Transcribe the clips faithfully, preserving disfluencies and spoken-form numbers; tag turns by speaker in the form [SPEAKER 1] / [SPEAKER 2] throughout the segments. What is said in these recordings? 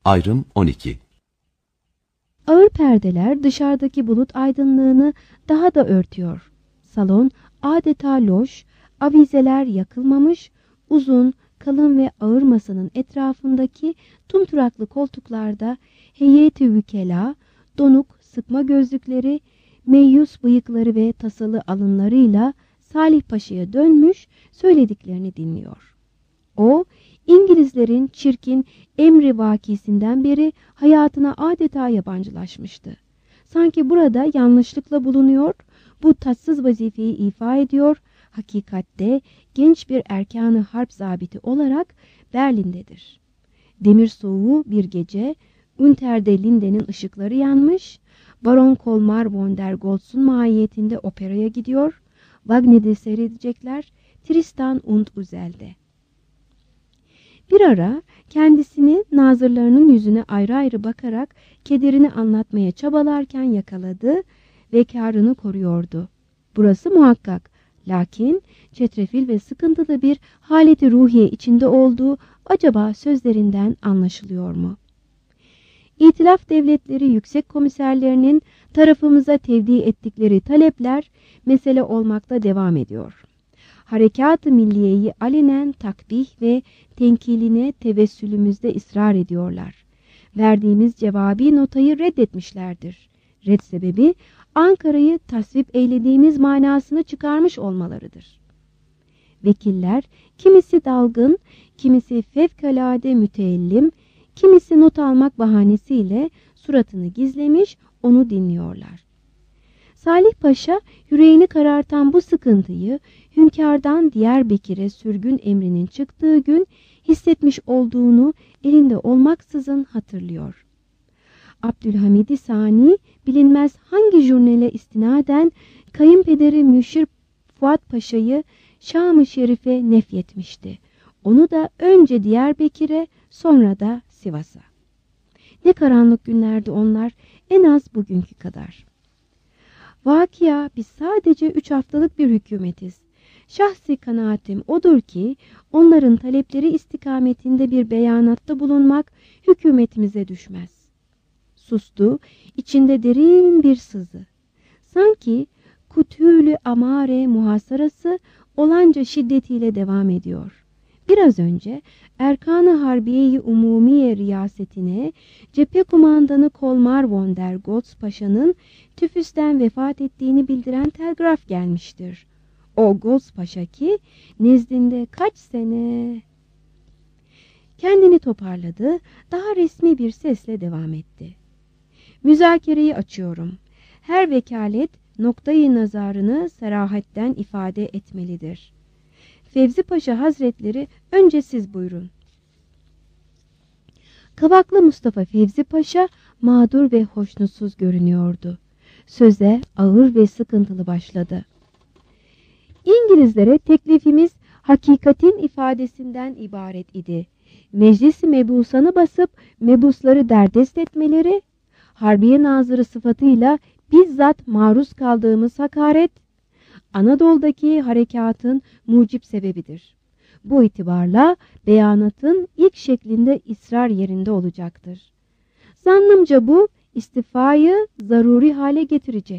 [SPEAKER 1] Ayrım on iki.
[SPEAKER 2] Ağır perdeler dışarıdaki bulut aydınlığını daha da örtüyor. Salon adeta loş, avizeler yakılmamış, uzun, kalın ve ağır masanın etrafındaki tumturaklı koltuklarda heyeti vükela, donuk sıkma gözlükleri, meyyus bıyıkları ve tasalı alınlarıyla Salih Paşa'ya dönmüş söylediklerini dinliyor. O, İngilizlerin çirkin emri vakisinden beri hayatına adeta yabancılaşmıştı. Sanki burada yanlışlıkla bulunuyor, bu tatsız vazifeyi ifa ediyor, hakikatte genç bir erkanı harp zabiti olarak Berlin'dedir. Demir soğuğu bir gece, Unter der Linden'in ışıkları yanmış, Baron Kolmar von der Goltz'un mahiyetinde operaya gidiyor, Wagner'de seyredecekler, Tristan und Isolde. Bir ara kendisini nazırlarının yüzüne ayrı ayrı bakarak kederini anlatmaya çabalarken yakaladı ve kârını koruyordu. Burası muhakkak, lakin çetrefil ve sıkıntılı bir haleti ruhiye içinde olduğu acaba sözlerinden anlaşılıyor mu? İtilaf devletleri yüksek komiserlerinin tarafımıza tevdi ettikleri talepler mesele olmakta devam ediyor. Harekat-ı milliyeyi alenen takbih ve tenkiline tevessülümüzde ısrar ediyorlar. Verdiğimiz cevabi notayı reddetmişlerdir. Red sebebi Ankara'yı tasvip eylediğimiz manasını çıkarmış olmalarıdır. Vekiller kimisi dalgın, kimisi fevkalade müteellim, kimisi not almak bahanesiyle suratını gizlemiş onu dinliyorlar. Salih Paşa yüreğini karartan bu sıkıntıyı hünkârdan Diyarbakır'a sürgün emrinin çıktığı gün hissetmiş olduğunu elinde olmaksızın hatırlıyor. Abdülhamid Sani bilinmez hangi jurnale istinaden kayınpederi Müşir Fuat Paşa'yı Şam-ı Şerif'e nefyetmişti. Onu da önce Diyarbakır'a sonra da Sivas'a. Ne karanlık günlerdi onlar, en az bugünkü kadar. Vakia biz sadece üç haftalık bir hükümetiz. Şahsi kanaatim odur ki onların talepleri istikametinde bir beyanatta bulunmak hükümetimize düşmez. Sustu, içinde derin bir sızı. Sanki Kutülü Amare muhasarası olanca şiddetiyle devam ediyor. Biraz önce Erkan-ı Harbiye-i Umumiye riyasetine cephe kumandanı Kolmar von der Goltz Paşa'nın tüfüsten vefat ettiğini bildiren telgraf gelmiştir. O Goltz Paşa ki nezdinde kaç sene... Kendini toparladı, daha resmi bir sesle devam etti. Müzakereyi açıyorum. Her vekalet noktayı nazarını serahatten ifade etmelidir. Fevzi Paşa Hazretleri önce siz buyurun. Kavaklı Mustafa Fevzi Paşa mağdur ve hoşnutsuz görünüyordu. Söze ağır ve sıkıntılı başladı. İngilizlere teklifimiz hakikatin ifadesinden ibaret idi. Meclis-i mebusanı basıp mebusları derdest etmeleri, Harbiye Nazırı sıfatıyla bizzat maruz kaldığımız hakaret, Anadolu'daki harekatın mucip sebebidir. Bu itibarla beyanatın ilk şeklinde ısrar yerinde olacaktır. Zannımca bu istifayı zaruri hale getirecek.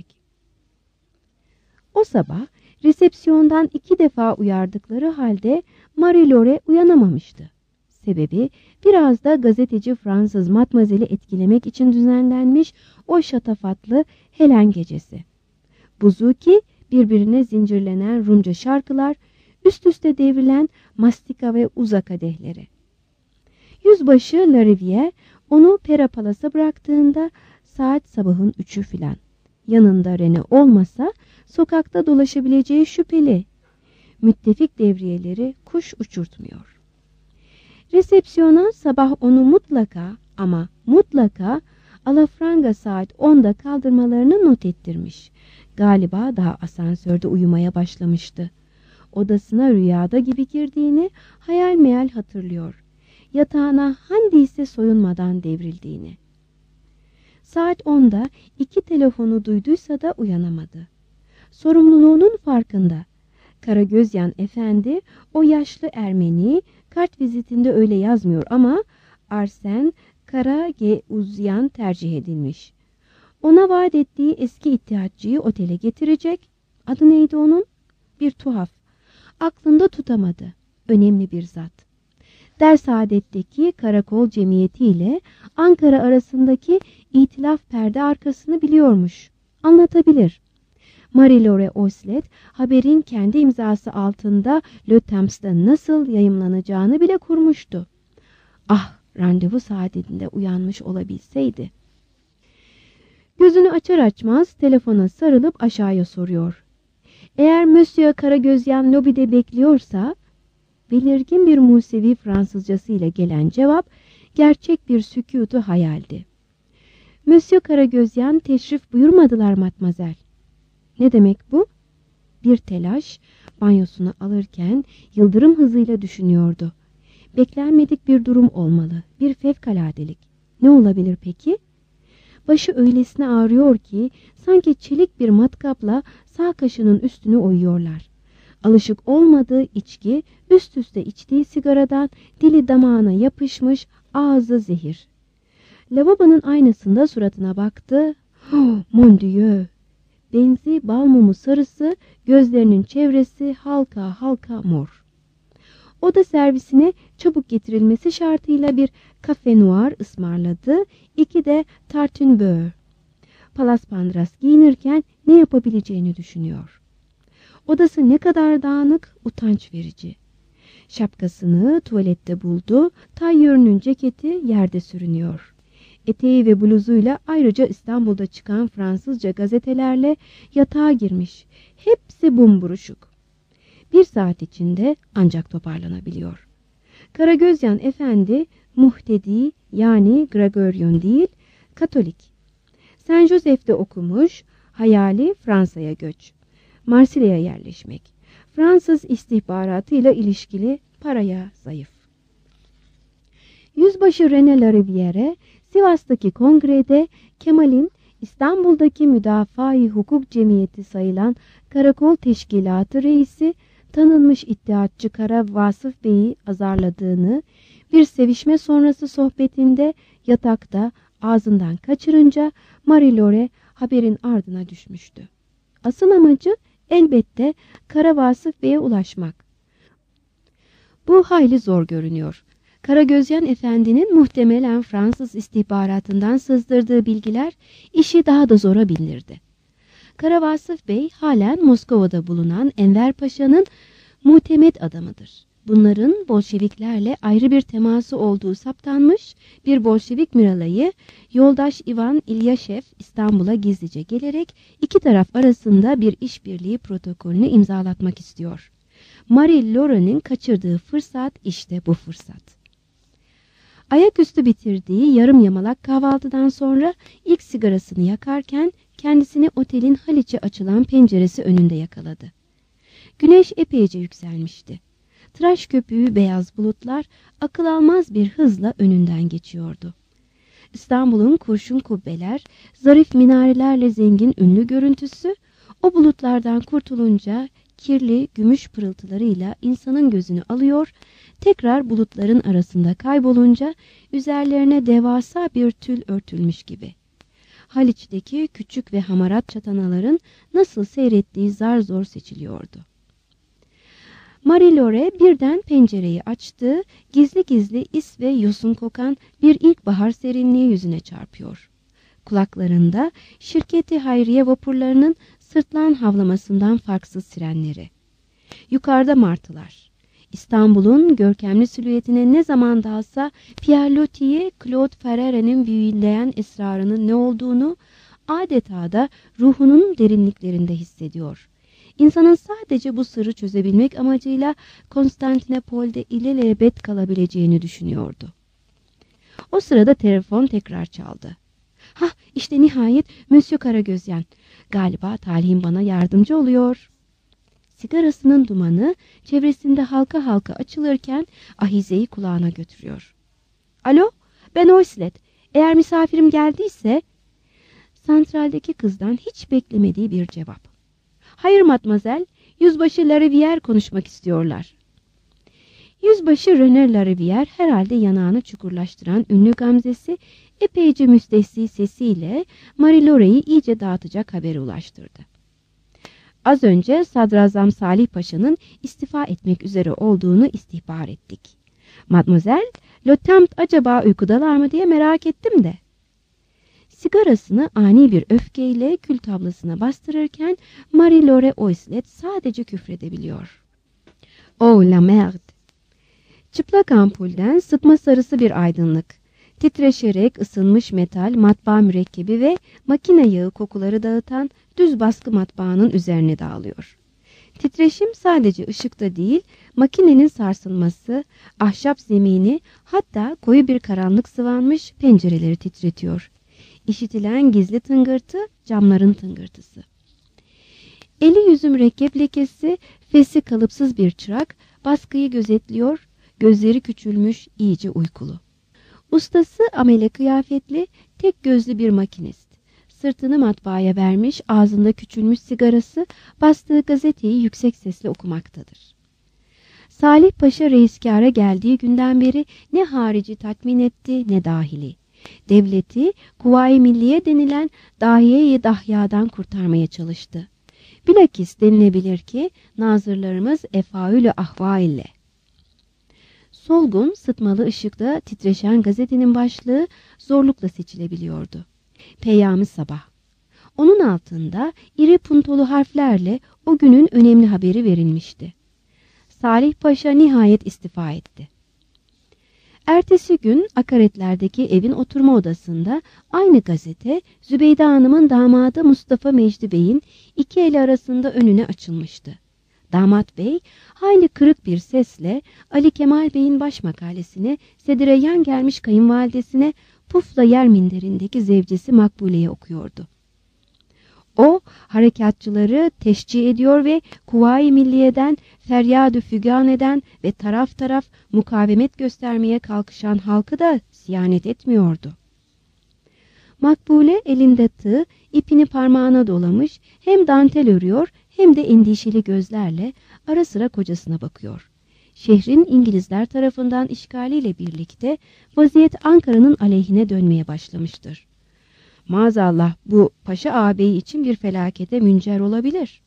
[SPEAKER 2] O sabah resepsiyondan iki defa uyardıkları halde Marie-Laure uyanamamıştı. Sebebi biraz da gazeteci Fransız Matmazel'i etkilemek için düzenlenmiş o şatafatlı Helen gecesi. Buzuki birbirine zincirlenen Rumca şarkılar, üst üste devrilen mastika ve uza kadehleri. Yüzbaşı Larivière onu Pera Palas'a bıraktığında saat sabahın üçü filan. Yanında Rene olmasa sokakta dolaşabileceği şüpheli. Müttefik devriyeleri kuş uçurtmuyor. Resepsiyona sabah onu mutlaka ama mutlaka alafranga saat onda kaldırmalarını not ettirmiş. Galiba daha asansörde uyumaya başlamıştı. Odasına rüyada gibi girdiğini hayal meyal hatırlıyor. Yatağına handiyse soyunmadan devrildiğini. Saat onda iki telefonu duyduysa da uyanamadı. Sorumluluğunun farkında. Karagözyan Efendi o yaşlı Ermeni kart vizitinde öyle yazmıyor ama Arsen Kara Geuzyan tercih edilmiş. Ona vaat ettiği eski ittihatçıyı otele getirecek. Adı neydi onun? Bir tuhaf. Aklında tutamadı. Önemli bir zat. Dersaadet'teki karakol cemiyeti ile Ankara arasındaki itilaf perde arkasını biliyormuş. Anlatabilir. Marie-Laure Oslet haberin kendi imzası altında Le Times'ta nasıl yayımlanacağını bile kurmuştu. Ah, randevu saatinde uyanmış olabilseydi. Gözünü açar açmaz telefona sarılıp aşağıya soruyor. Eğer Monsieur Karagözyan lobide bekliyorsa, belirgin bir Musevi Fransızcasıyla gelen cevap gerçek bir sükutu hayaldi. Monsieur Karagözyan teşrif buyurmadılar matmazel. Ne demek bu? Bir telaş, banyosunu alırken yıldırım hızıyla düşünüyordu. Beklenmedik bir durum olmalı, bir fevkaladelik. Ne olabilir peki? Başı öylesine ağrıyor ki sanki çelik bir matkapla sağ kaşının üstünü oyuyorlar. Alışık olmadığı içki üst üste içtiği sigaradan dili damağına yapışmış, ağzı zehir. Lavabonun aynasında suratına baktı. Oh, mon Dieu! Benzi bal mumu sarısı, gözlerinin çevresi halka halka mor. Oda servisine çabuk getirilmesi şartıyla bir kafe noir ısmarladı, iki de tartine beurre. Palas Pandras giyinirken ne yapabileceğini düşünüyor. Odası ne kadar dağınık, utanç verici. Şapkasını tuvalette buldu, tayyörünün ceketi yerde sürünüyor. Eteği ve bluzuyla ayrıca İstanbul'da çıkan Fransızca gazetelerle yatağa girmiş. Hepsi bumburuşuk. Bir saat içinde ancak toparlanabiliyor. Karagözyan Efendi muhtedi yani Gregorian değil, Katolik. Saint Joseph'te okumuş, hayali Fransa'ya göç. Marsilya'ya yerleşmek. Fransız istihbaratıyla ilişkili, paraya zayıf. Yüzbaşı René Larivière, Sivas'taki kongrede Kemal'in İstanbul'daki Müdafaa-i Hukuk Cemiyeti sayılan Karakol Teşkilatı reisi, tanınmış iddiatçı Kara Vasıf Bey'i azarladığını, bir sevişme sonrası sohbetinde yatakta ağzından kaçırınca Marie-Laure haberin ardına düşmüştü. Asıl amacı elbette Kara Vasıf Bey'e ulaşmak. Bu hayli zor görünüyor. Karagözyan Efendi'nin muhtemelen Fransız istihbaratından sızdırdığı bilgiler işi daha da zora bindirdi. Kara Vasıf Bey halen Moskova'da bulunan Enver Paşa'nın muhtemet adamıdır. Bunların Bolşeviklerle ayrı bir teması olduğu saptanmış, bir Bolşevik miralayı yoldaş Ivan İlyaşev İstanbul'a gizlice gelerek iki taraf arasında bir işbirliği protokolünü imzalatmak istiyor. Marie-Laure'nin kaçırdığı fırsat işte bu fırsat. Ayaküstü bitirdiği yarım yamalak kahvaltıdan sonra ilk sigarasını yakarken kendisini otelin Haliç'e açılan penceresi önünde yakaladı. Güneş epeyce yükselmişti. Tıraş köpüğü beyaz bulutlar akıl almaz bir hızla önünden geçiyordu. İstanbul'un kurşun kubbeler, zarif minarelerle zengin ünlü görüntüsü, o bulutlardan kurtulunca kirli gümüş pırıltılarıyla insanın gözünü alıyor, tekrar bulutların arasında kaybolunca üzerlerine devasa bir tül örtülmüş gibi. Haliç'teki küçük ve hamarat çatanaların nasıl seyrettiği zar zor seçiliyordu. Marie-Laure birden pencereyi açtı, gizli gizli is ve yosun kokan bir ilkbahar serinliği yüzüne çarpıyor. Kulaklarında şirketi hayriye vapurlarının sırtlan havlamasından farksız sirenleri. Yukarıda martılar. İstanbul'un görkemli silüetine ne zaman dalsa Pierre Loti'yi Claude Ferrere'nin büyüleyen esrarının ne olduğunu adeta da ruhunun derinliklerinde hissediyor. İnsanın sadece bu sırrı çözebilmek amacıyla Konstantinopol'de ilelebet kalabileceğini düşünüyordu. O sırada telefon tekrar çaldı. Hah, işte nihayet Monsieur Karagözyan. Galiba talihim bana yardımcı oluyor. Sigarasının dumanı çevresinde halka halka açılırken ahizeyi kulağına götürüyor. Alo, ben Oslet. Eğer misafirim geldiyse... Santraldeki kızdan hiç beklemediği bir cevap. Hayır matmazel, yüzbaşı Larivière konuşmak istiyorlar. Yüzbaşı René Larivière herhalde yanağını çukurlaştıran ünlü gamzesi epeyce müstesni sesiyle Marie-Laure'yi iyice dağıtacak haberi ulaştırdı. Az önce Sadrazam Salih Paşa'nın istifa etmek üzere olduğunu istihbar ettik. Mademoiselle, Lieutenant acaba uykudalar mı diye merak ettim de. Sigarasını ani bir öfkeyle kül tablasına bastırırken Marie-Laure Oislet sadece küfredebiliyor. Oh la merde! Çıplak ampulden sıtma sarısı bir aydınlık, titreşerek ısınmış metal, matbaa mürekkebi ve makine yağı kokuları dağıtan düz baskı matbaanın üzerine dağılıyor. Titreşim sadece ışıkta değil, makinenin sarsılması, ahşap zemini, hatta koyu bir karanlık sıvanmış pencereleri titretiyor. İşitilen gizli tıngırtı, camların tıngırtısı. Eli yüzü mürekkep lekesi, fesi kalıpsız bir çırak, baskıyı gözetliyor, gözleri küçülmüş, iyice uykulu. Ustası amele kıyafetli, tek gözlü bir makinist. Sırtını matbaaya vermiş, ağzında küçülmüş sigarası, bastığı gazeteyi yüksek sesle okumaktadır. Salih Paşa reiskâra geldiği günden beri ne harici tatmin etti ne dahili. Devleti, Kuvayi Milliye denilen dahiye-i dahyadan kurtarmaya çalıştı. Bilakis denilebilir ki, nazırlarımız efaülü ahva ile. Solgun, sıtmalı ışıkta titreşen gazetenin başlığı zorlukla seçilebiliyordu. Peyami Sabah. Onun altında iri puntolu harflerle o günün önemli haberi verilmişti. Salih Paşa nihayet istifa etti. Ertesi gün akaretlerdeki evin oturma odasında aynı gazete Zübeyde Hanım'ın damadı Mustafa Mecdi Bey'in iki eli arasında önüne açılmıştı. Damat Bey hayli kırık bir sesle Ali Kemal Bey'in baş makalesine sedireyan gelmiş kayınvalidesine pufla yer minderindeki zevcesi Makbule'ye okuyordu. O harekatçıları teşcih ediyor ve Kuvayi Milliye'den feryad-ı fügan eden ve taraf taraf mukavemet göstermeye kalkışan halkı da siyanet etmiyordu. Makbule elinde tığ, ipini parmağına dolamış, hem dantel örüyor hem de endişeli gözlerle ara sıra kocasına bakıyor. Şehrin İngilizler tarafından işgaliyle birlikte vaziyet Ankara'nın aleyhine dönmeye başlamıştır. Maazallah bu Paşa ağabeyi için bir felakete müncer olabilir.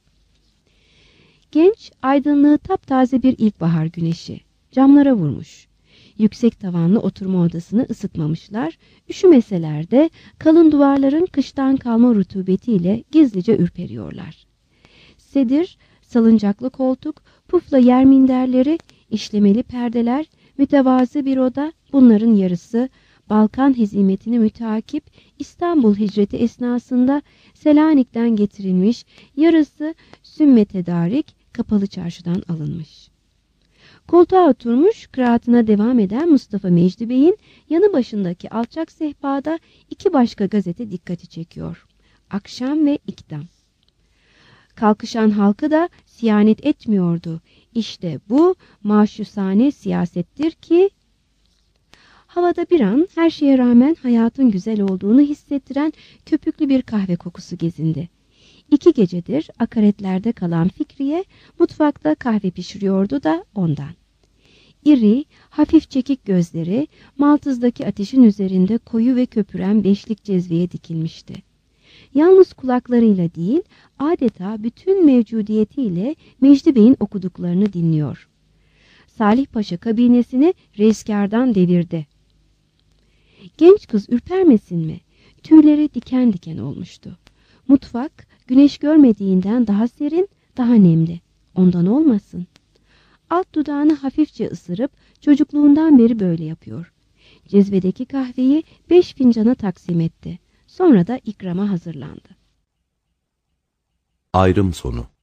[SPEAKER 2] Genç, aydınlığı taptaze bir ilkbahar güneşi. Camlara vurmuş. Yüksek tavanlı oturma odasını ısıtmamışlar, üşümeseler de kalın duvarların kıştan kalma rutubetiyle gizlice ürperiyorlar. Sedir, salıncaklı koltuk, pufla yer minderleri, işlemeli perdeler, mütevazı bir oda, bunların yarısı Balkan hezimetini müteakip İstanbul hicreti esnasında Selanik'ten getirilmiş, yarısı sümme tedarik kapalı çarşıdan alınmış. Koltuğa oturmuş kıraatına devam eden Mustafa Mecdi Bey'in yanı başındaki alçak sehpada iki başka gazete dikkati çekiyor. Akşam ve İkdam. Kalkışan halkı da siyanet etmiyordu. İşte bu maşusane siyasettir ki... Havada bir an her şeye rağmen hayatın güzel olduğunu hissettiren köpüklü bir kahve kokusu gezindi. İki gecedir akaretlerde kalan Fikriye mutfakta kahve pişiriyordu da ondan. İri, hafif çekik gözleri maltızdaki ateşin üzerinde koyu ve köpüren beşlik cezveye dikilmişti. Yalnız kulaklarıyla değil, adeta bütün mevcudiyetiyle Mecdi Bey'in okuduklarını dinliyor. Salih Paşa kabinesini reiskârdan devirdi. Genç kız ürpermesin mi? Tüyleri diken diken olmuştu. Mutfak güneş görmediğinden daha serin, daha nemli. Ondan olmasın. Alt dudağını hafifçe ısırıp çocukluğundan beri böyle yapıyor. Cezvedeki kahveyi beş fincana taksim etti. Sonra da ikrama hazırlandı.
[SPEAKER 1] Ayrım sonu.